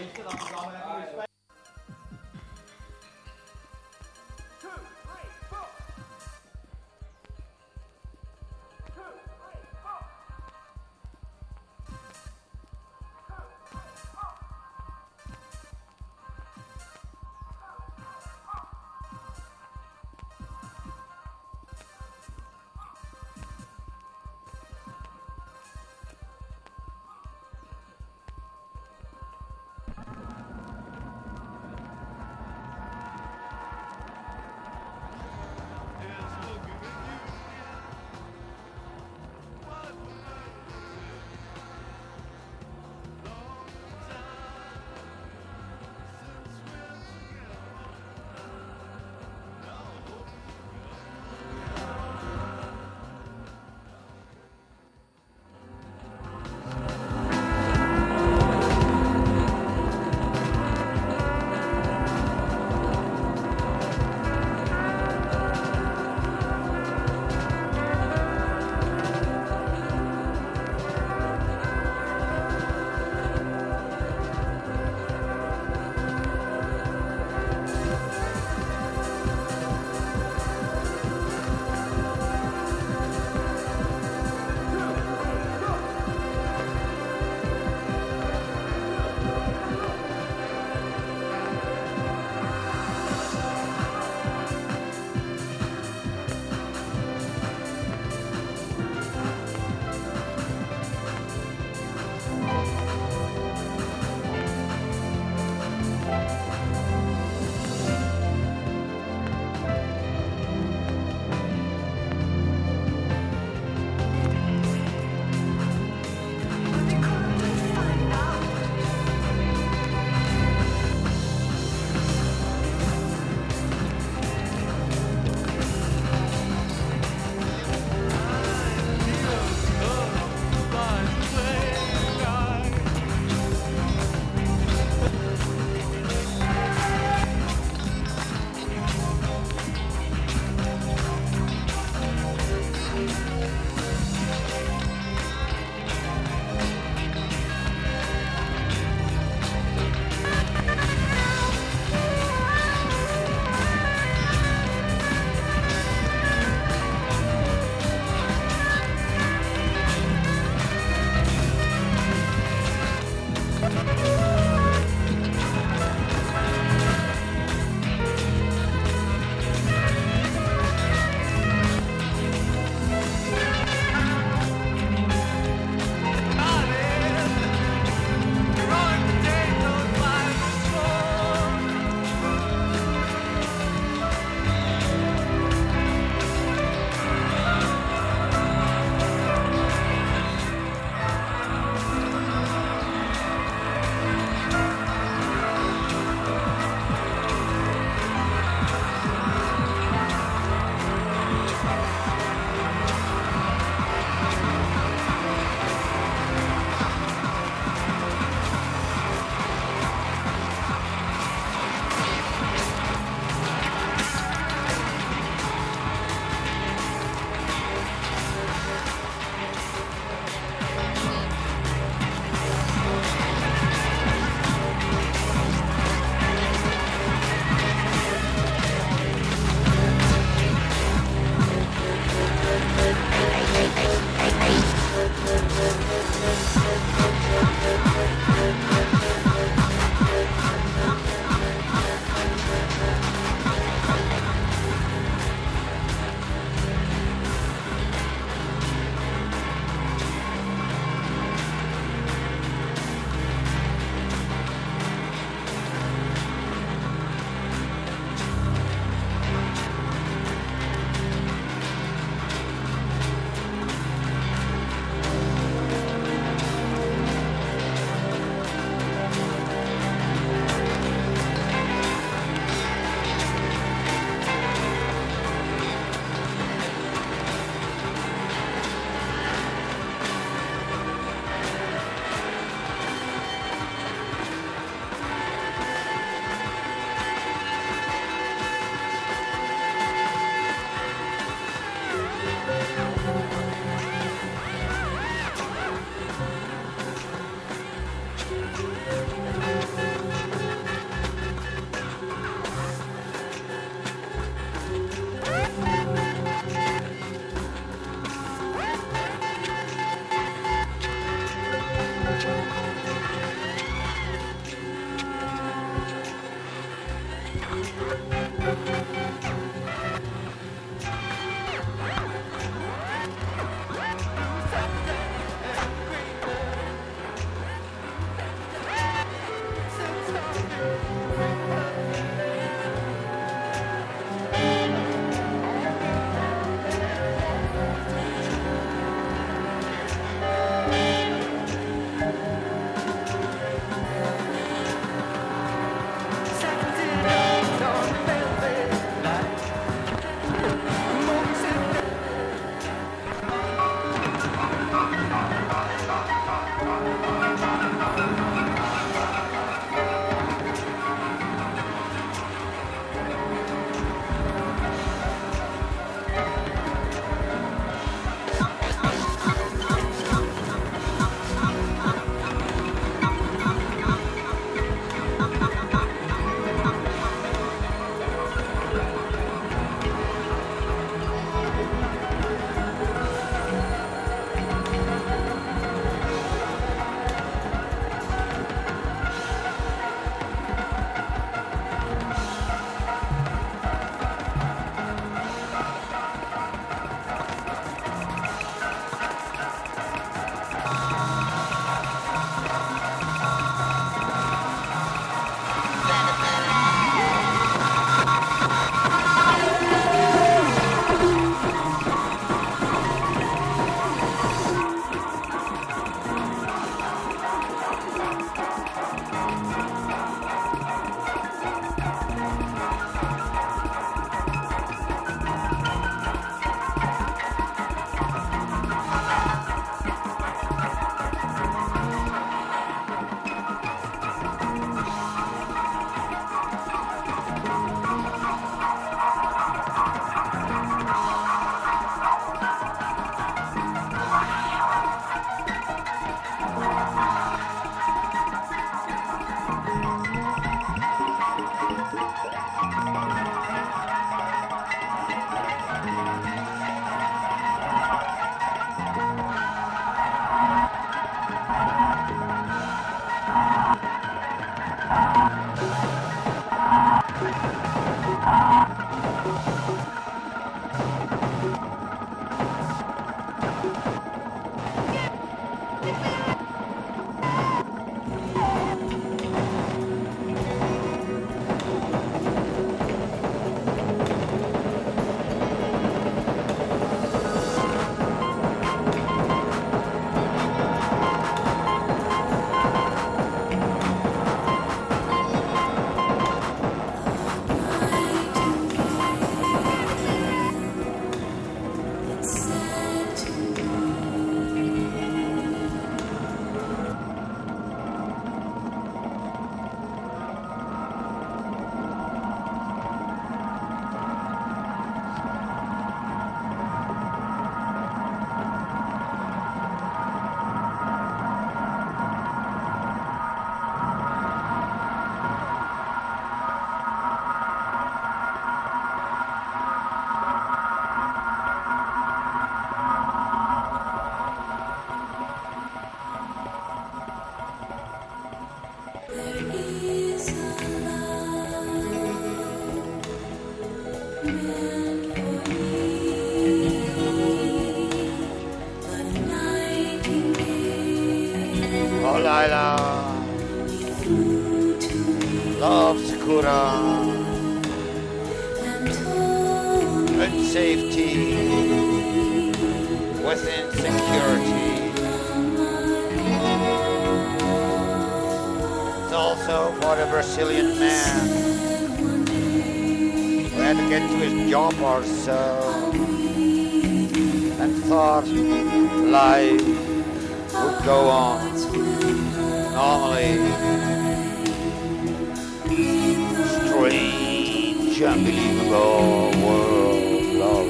wasted on the love Sakura, and safety within security. It's also for the Brazilian man who had to get to his job or so and thought life would go on normally. Strange, unbelievable world love.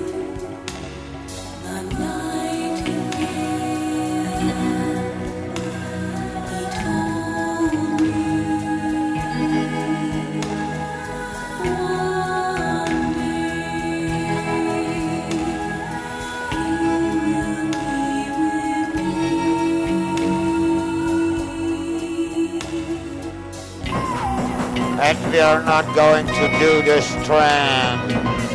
And we are not going to do the Strand.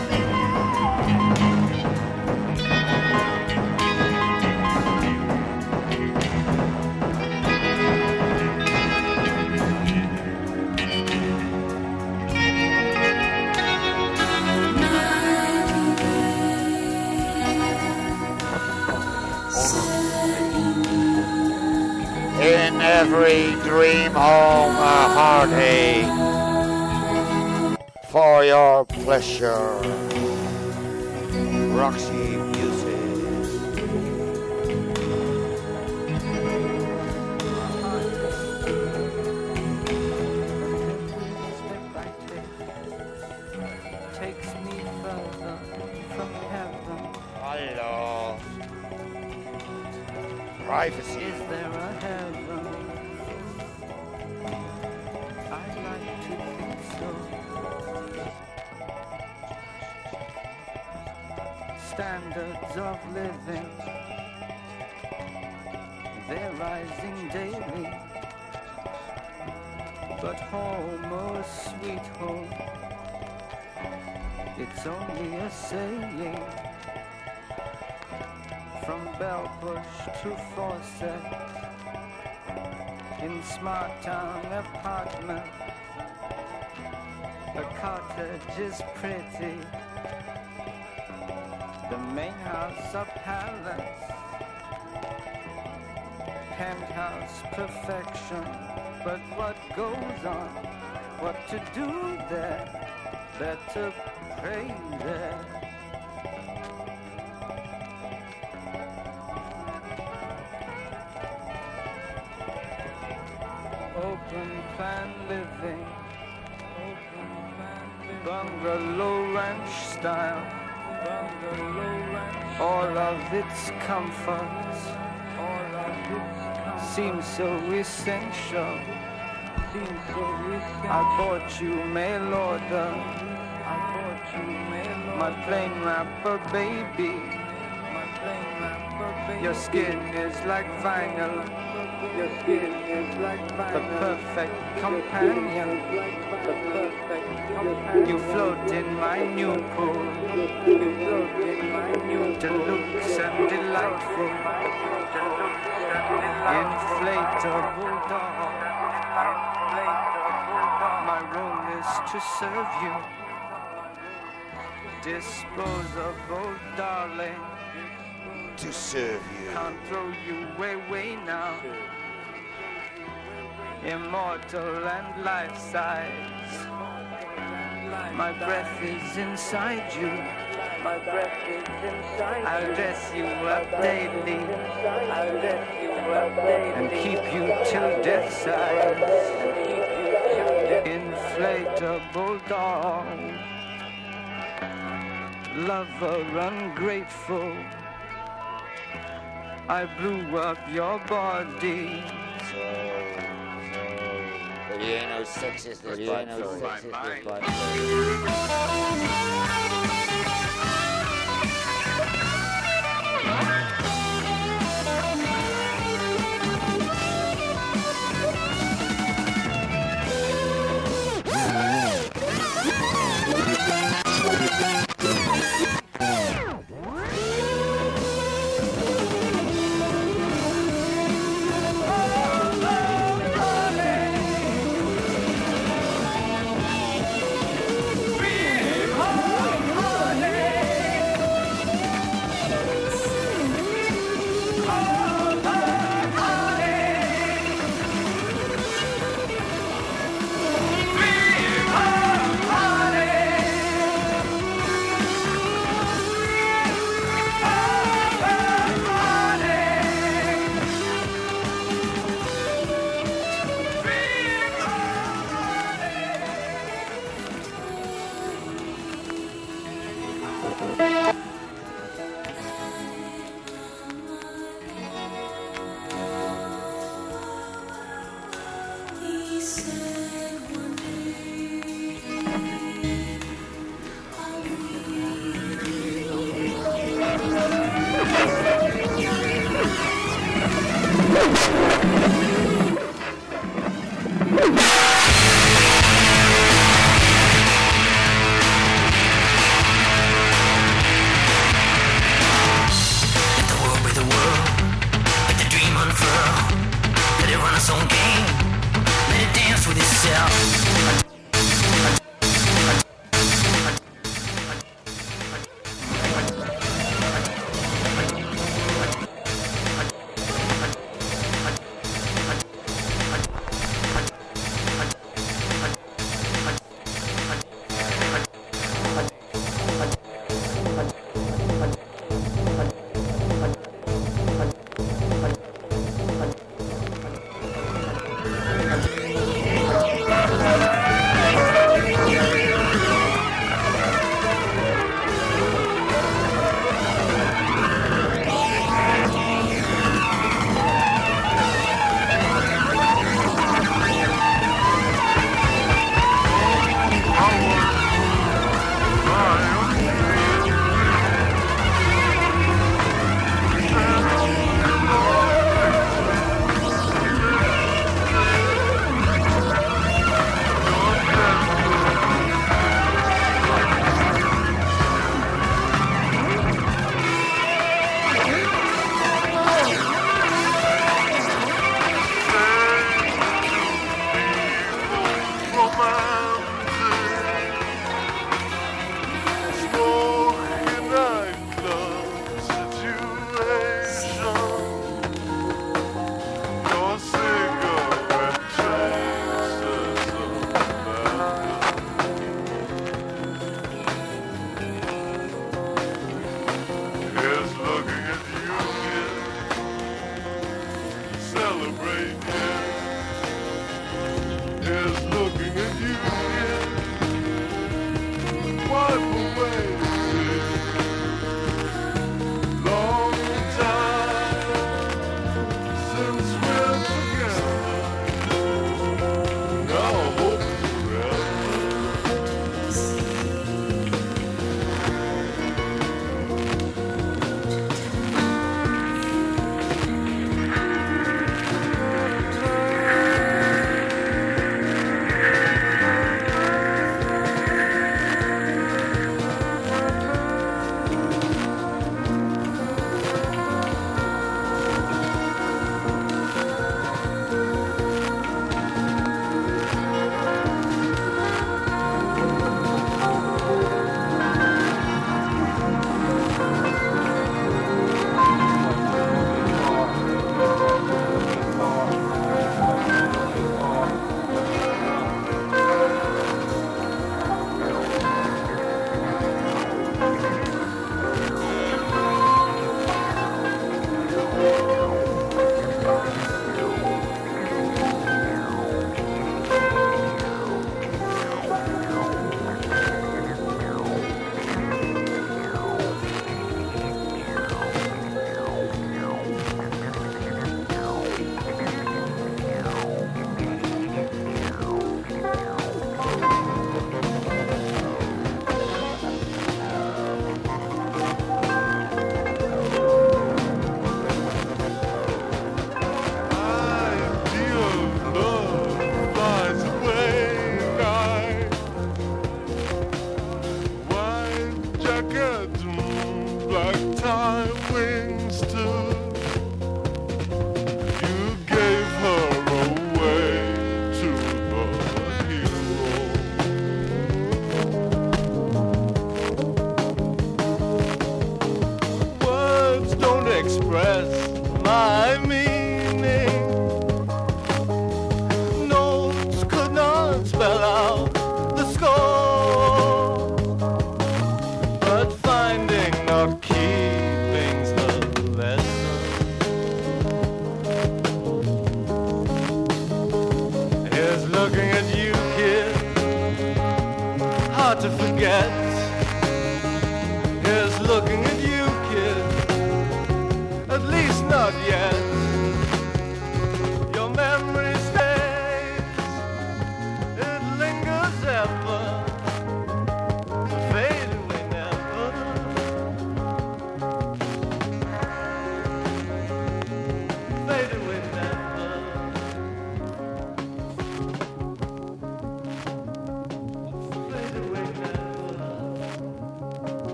In every dream home a heartache. For your pleasure, Roxy Music. Step by step takes me further from heaven. Hello. Privacy. Is there a heaven? I like to think so. Standards of living, they're rising daily. But home, oh sweet home, it's only a saying. From Bellbush to Fawcett, in Smart Town apartment, the cottage is pretty. The main house a palace, penthouse perfection. But what goes on, what to do there, better pray there. Open plan living, bungalow ranch style. All of its comforts seem so essential. I bought you mail order, my plain wrapper baby. Your skin is like vinyl, the perfect companion. You float in my new pool, deluxe and delightful, inflatable doll. My room is to serve you, disposable darling. To serve you. Can't throw you away now. Immortal and life-size. My breath is inside you. I'll dress you up daily and keep you till death size. Inflatable doll, lover ungrateful. I blew up your body. But you ain't no sexist this bike.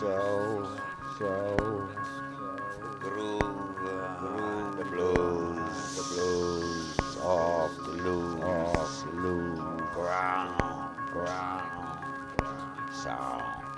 groove, the blues of the loose ground, sound.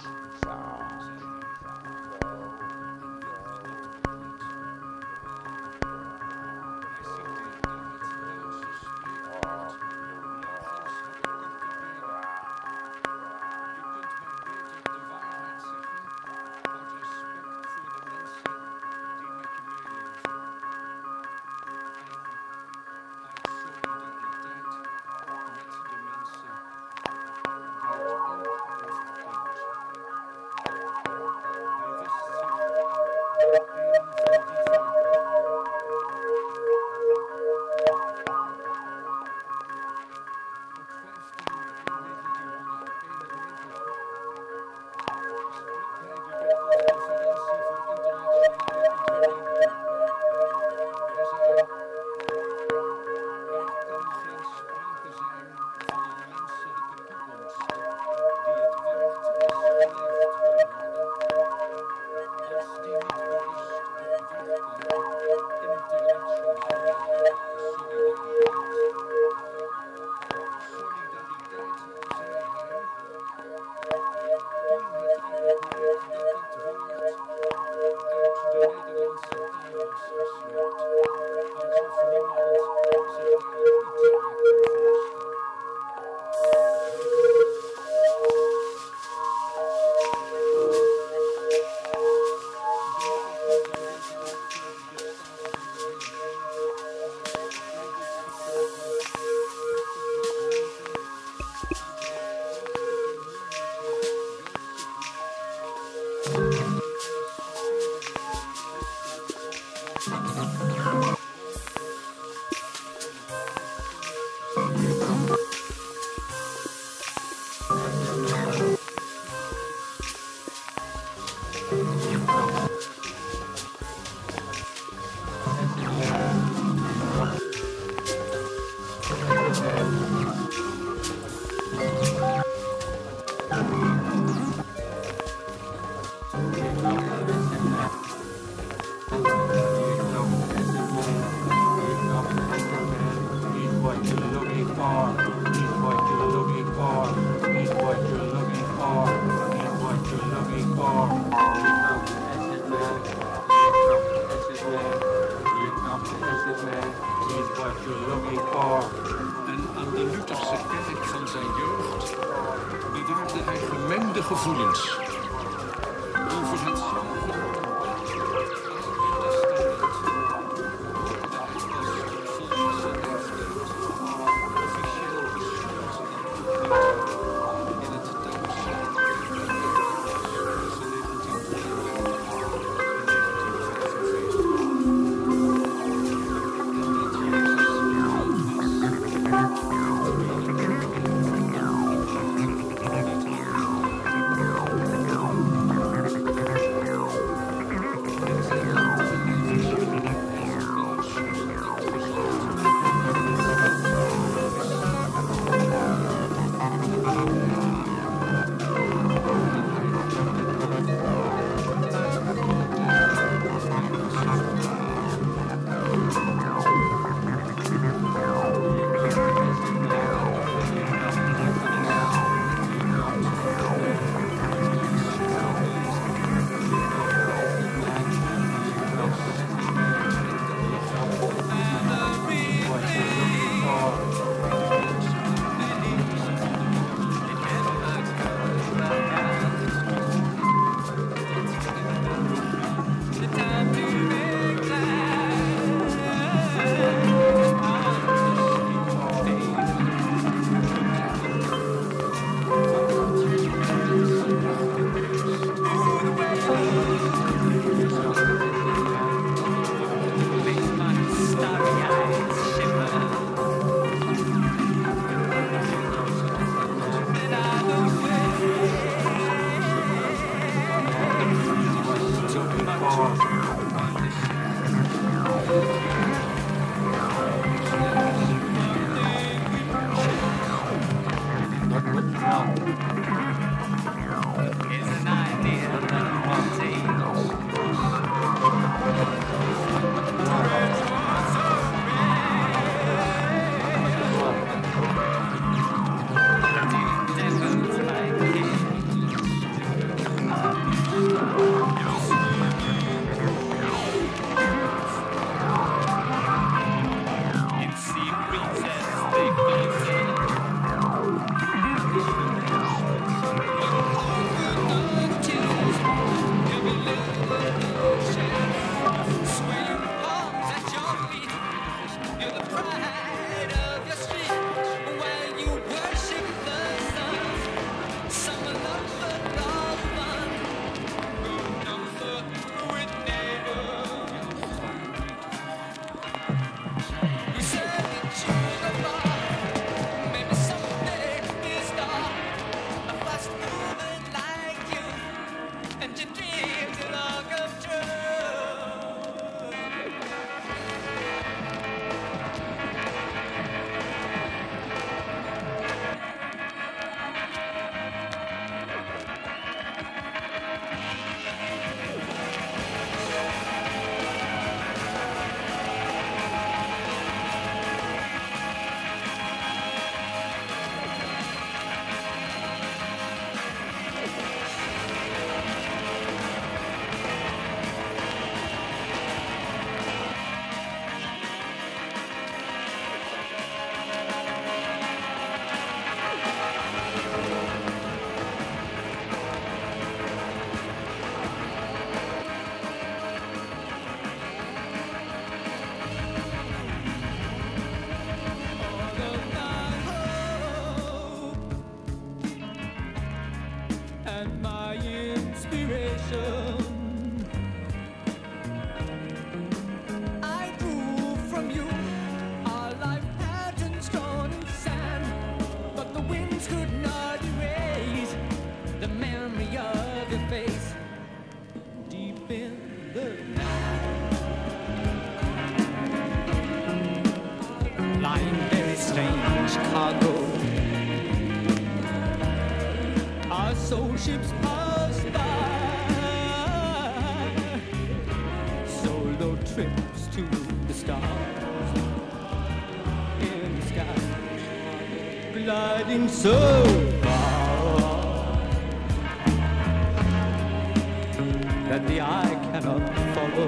cargo. Our soul ships pass by, solo trips to the stars in the sky, gliding so far that the eye cannot follow.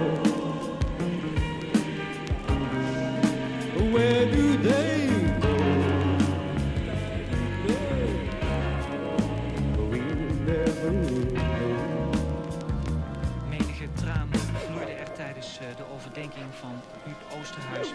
Where do they go? We'll never know. Menige traan vloeide er tijdens de overdenking van Huub Oosterhuis.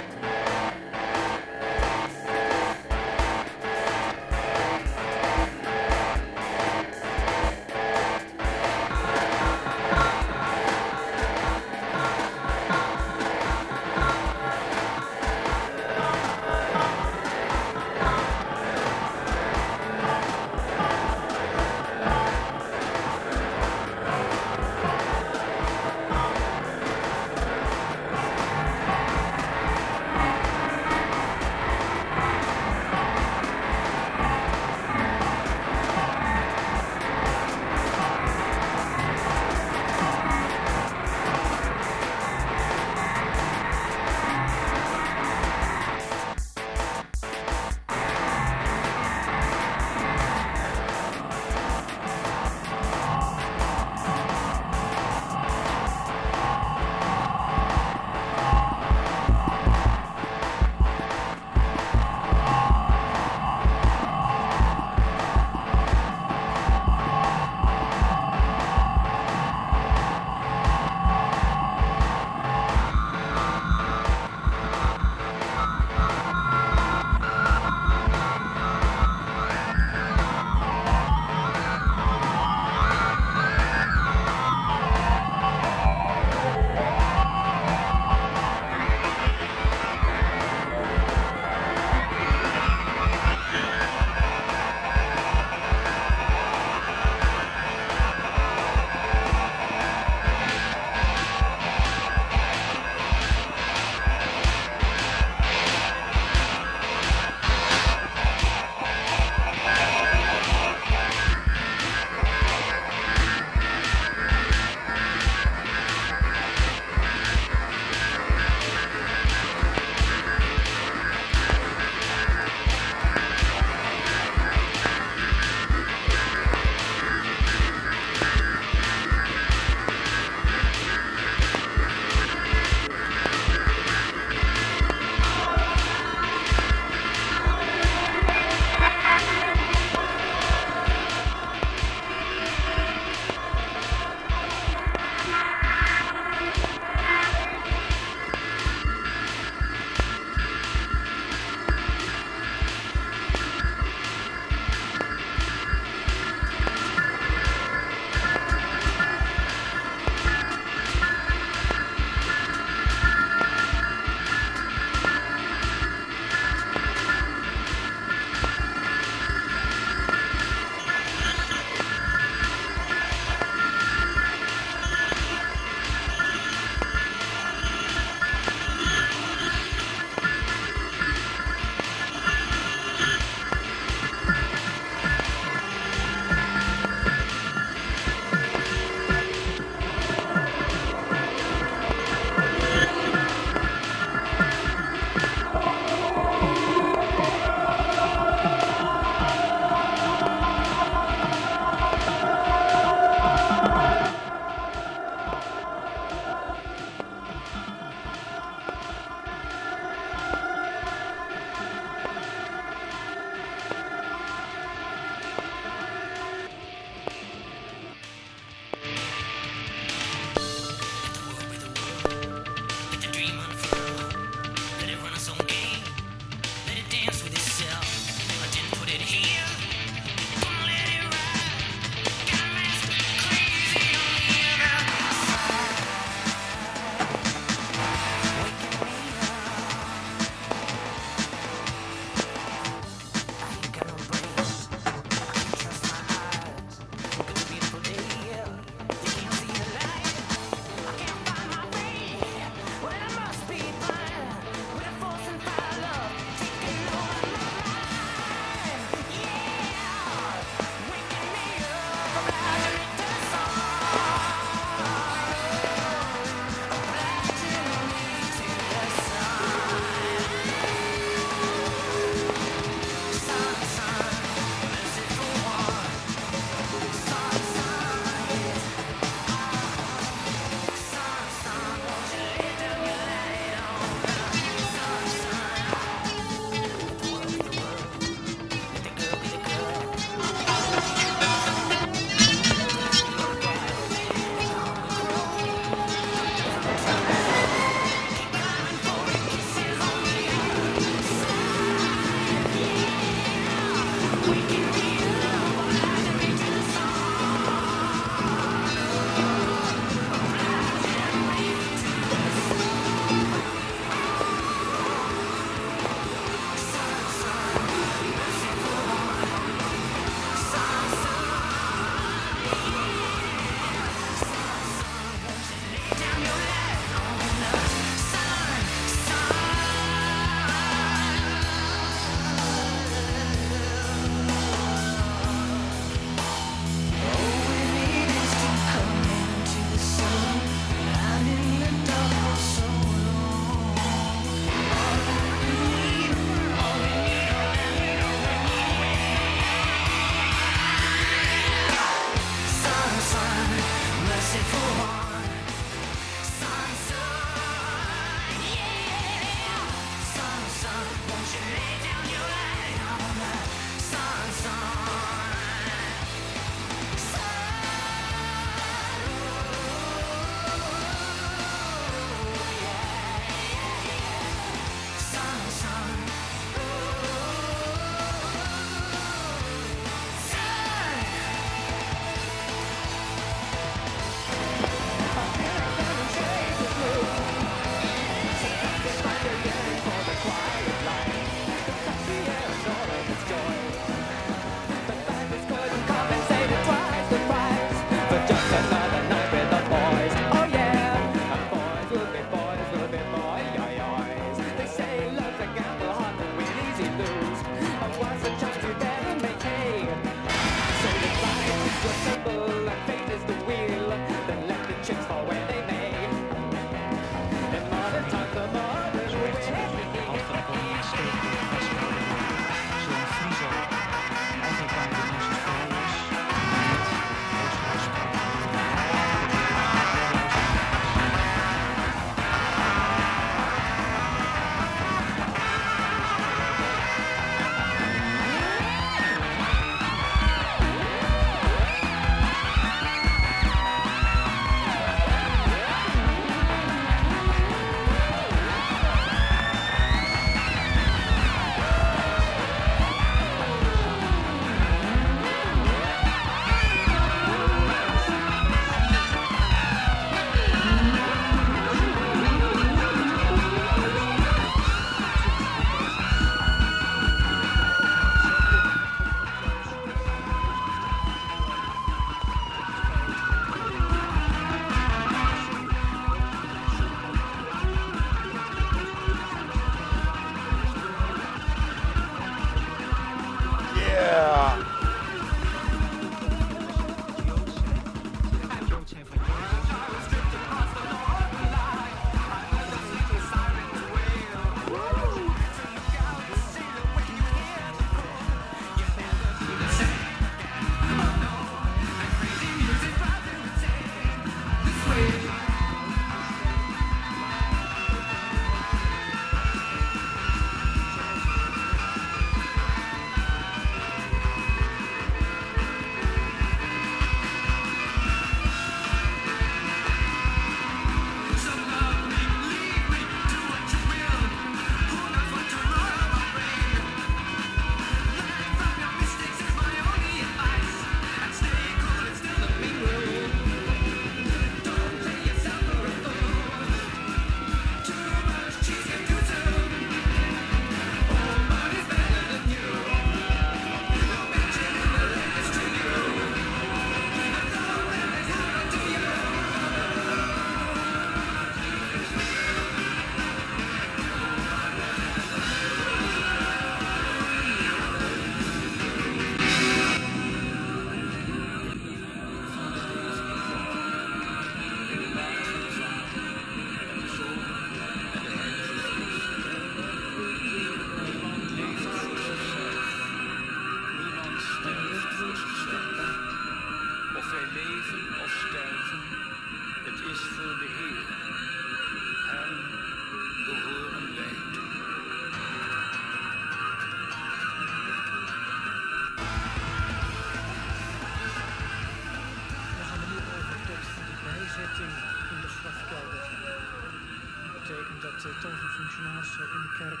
tal van functionarissen in de kerk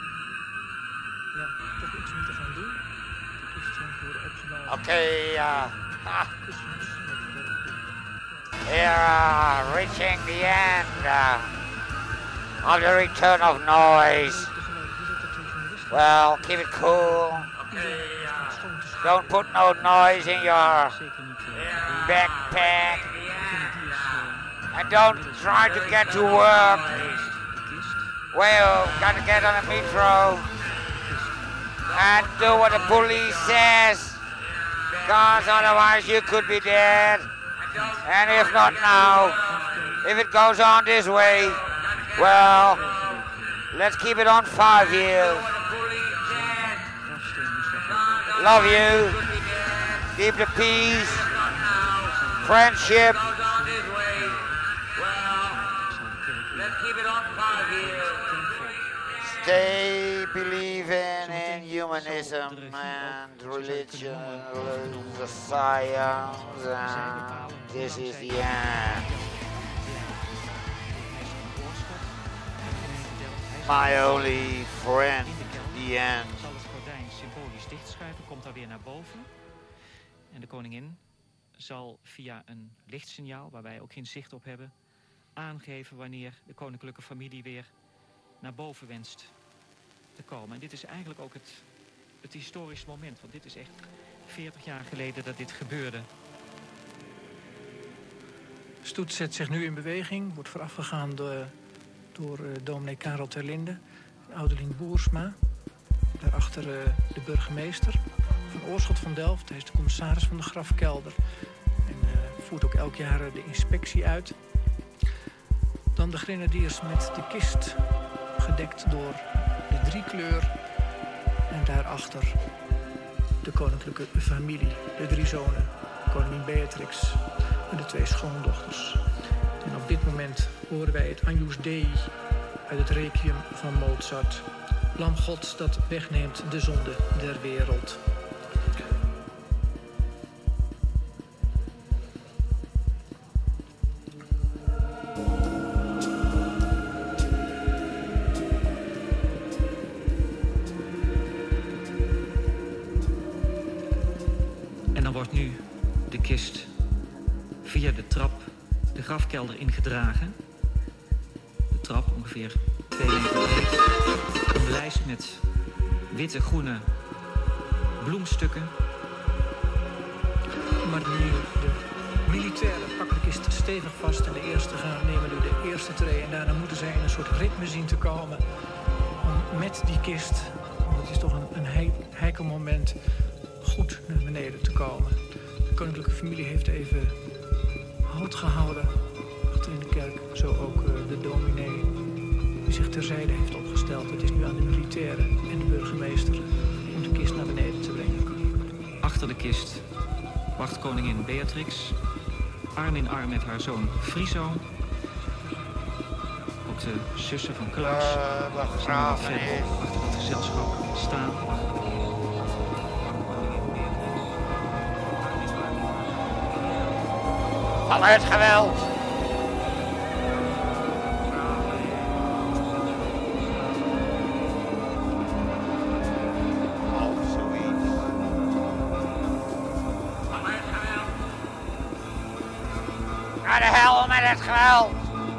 toch iets moeten gaan doen. Christian voor de optionale Okay, kussens met here, reaching the end of the return of noise. Well, keep it cool. Don't put no noise in your backpack. And don't try to get to work. Well, gotta get on the metro. And do what the police says. Because otherwise you could be dead. And if not now, if it goes on this way, well, let's keep it on 5 years. Love you. Keep the peace. Friendship. Stay believing in humanism and religion, the science, and this is the end. My only friend, the end. Zal het gordijn symbolisch dichtschuiven, komt daar weer naar boven. En de koningin zal via een lichtsignaal, waar wij ook geen zicht op hebben, aangeven wanneer de koninklijke familie weer naar boven wenst te komen. En dit is eigenlijk ook het historisch moment, want dit is echt 40 jaar geleden dat dit gebeurde. De stoet zet zich nu in beweging, wordt voorafgegaan door dominee Karel Terlinde, Ouderlin Boersma. Daarachter de burgemeester van Oorschot van Delft. Hij is de commissaris van de grafkelder en voert ook elk jaar de inspectie uit. Dan de grenadiers met de kist, gedekt door de driekleur. En daarachter de koninklijke familie, de 3 zonen, koningin Beatrix en de 2 schoondochters. En op dit moment horen wij het Agnus Dei uit het Requiem van Mozart. Lam Gods dat wegneemt de zonde der wereld. En dan wordt nu de kist via de trap de grafkelder ingedragen. De trap ongeveer 2 meter breed. Omlijst met witte, groene bloemstukken. Maar nu de militairen pakken de kist stevig vast en de eerste nemen nu de eerste tree. En daarna moeten zij in een soort ritme zien te komen om met die kist, want het is toch een heikel moment, goed naar beneden te komen. De koninklijke familie heeft even halt gehouden achter in de kerk. Zo ook de dominee die zich terzijde heeft opgesteld. Het is nu aan de militairen en de burgemeester om de kist naar beneden te brengen. Achter de kist wacht koningin Beatrix, arm in arm met haar zoon Friso. Ook de zussen van Klaus begraven is. achter het gezelschap staan. Van het geweld. Of zoiets. Naar de hel met het geweld.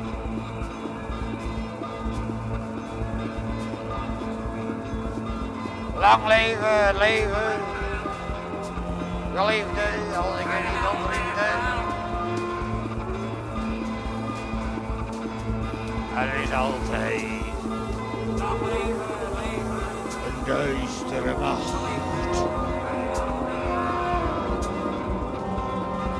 Lang leven het leven. De liefde, als ik er niet om liefde. Er is altijd een duistere macht